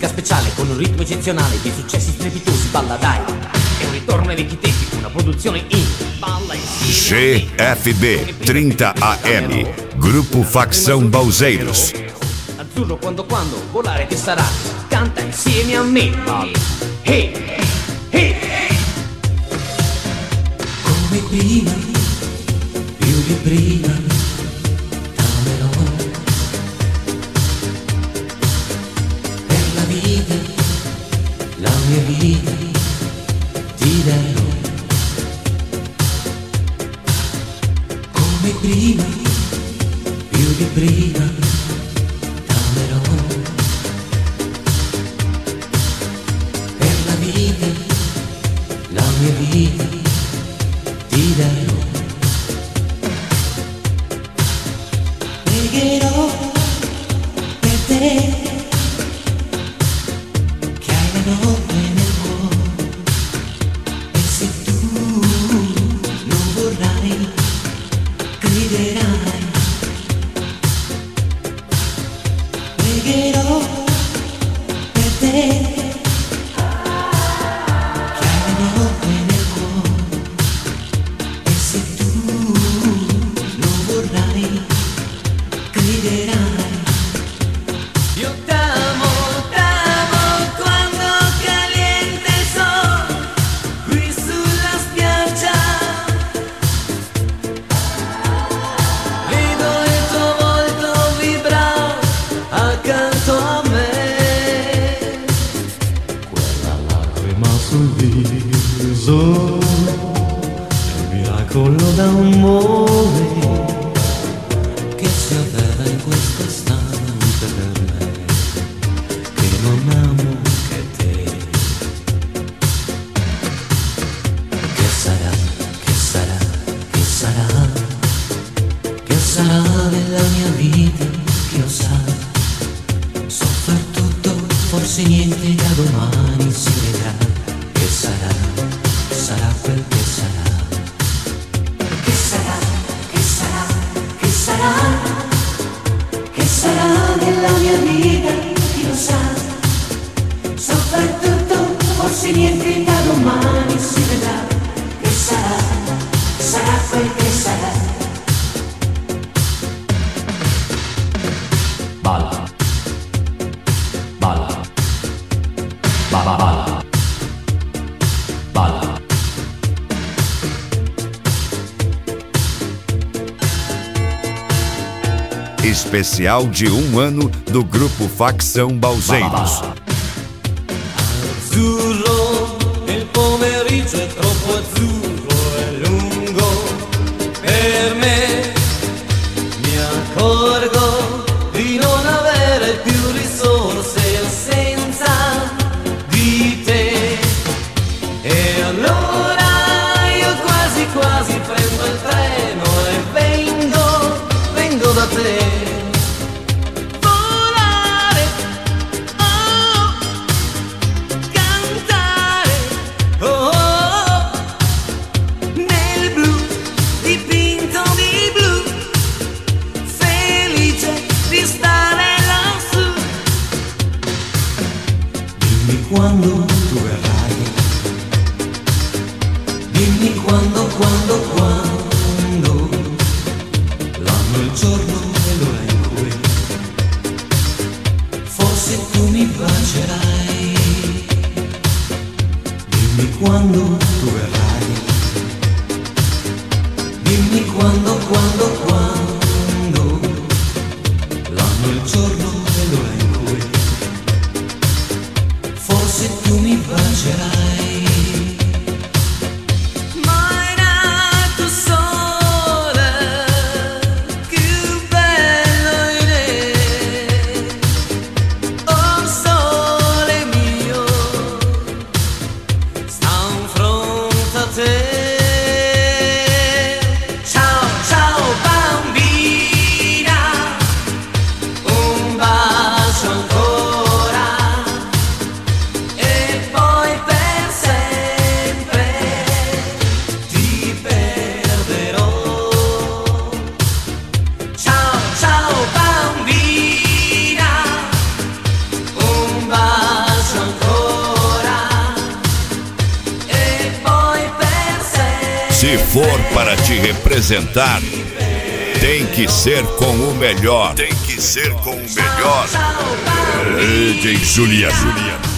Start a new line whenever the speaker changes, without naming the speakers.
musica speciale con un ritmo eccezionale, di successi strepitosi, balla dai. È un ritorno ai vecchi tempi, una produzione in balla insieme.
CFB 30 AM, Grupo Facção Bauzeiros.
Azzurro quando volare che sarà, canta insieme a me. Hey, hey.
Come prima, più di prima, dammelo. Per la vita, la mia vita, ti darò. Come prima, più di prima, dammelo. Per la vita, la mia vita, ti darò. Pregherò per te, che hai la notte nel cuore, e se tu non vorrai, griderai. Pregherò per te, che hai la notte nel cuore, e se tu non vorrai, griderai.
Io t'amo quando caliente il sole qui sulla spiaggia. Vedo il tuo volto vibrare accanto a me.
Quella lacrima sul viso è il miracolo d'amore
Che si avvera in questo istante per me, che non amo che te. Che sarà, che sarà, che sarà, che sarà nella mia vita, chi lo sa. So far tutto, forse niente, da domani si vedrà. Che sarà, sarà quel che sarà. Che sarà, che sarà, che sarà, che sarà nella mia vita, chi lo sa. So far tutto, forse niente, da domani si vedrà. Che sarà, sarà quel che sarà.
Balla, balla, balla, balla, balla.
Especial de 1 ano do Grupo Facção Bauzeiros.
Azzurro, il pomeriggio è troppo azzurro e lungo per me. Mi accorgo di non avere più risorse senza di te. E allora io quasi quasi prendo il treno e vengo da te. Volare, oh, cantare, oh, nel blu, dipinto di blu, felice di stare lassù.
Dimmi quando tu verrai, dimmi quando, l'anno, il giorno e l'ora in cui forse tu mi bacerai. Dimmi quando tu verrai, dimmi quando, l'anno, il giorno e l'ora in cui forse tu mi bacerai.
Mai nato sole, più bello in te. Oh sole mio, sta in fronte a te. Ciao, ciao bambino.
Se for para te representar, tem que ser com o melhor. Tem que ser com o melhor. DJ Juliano.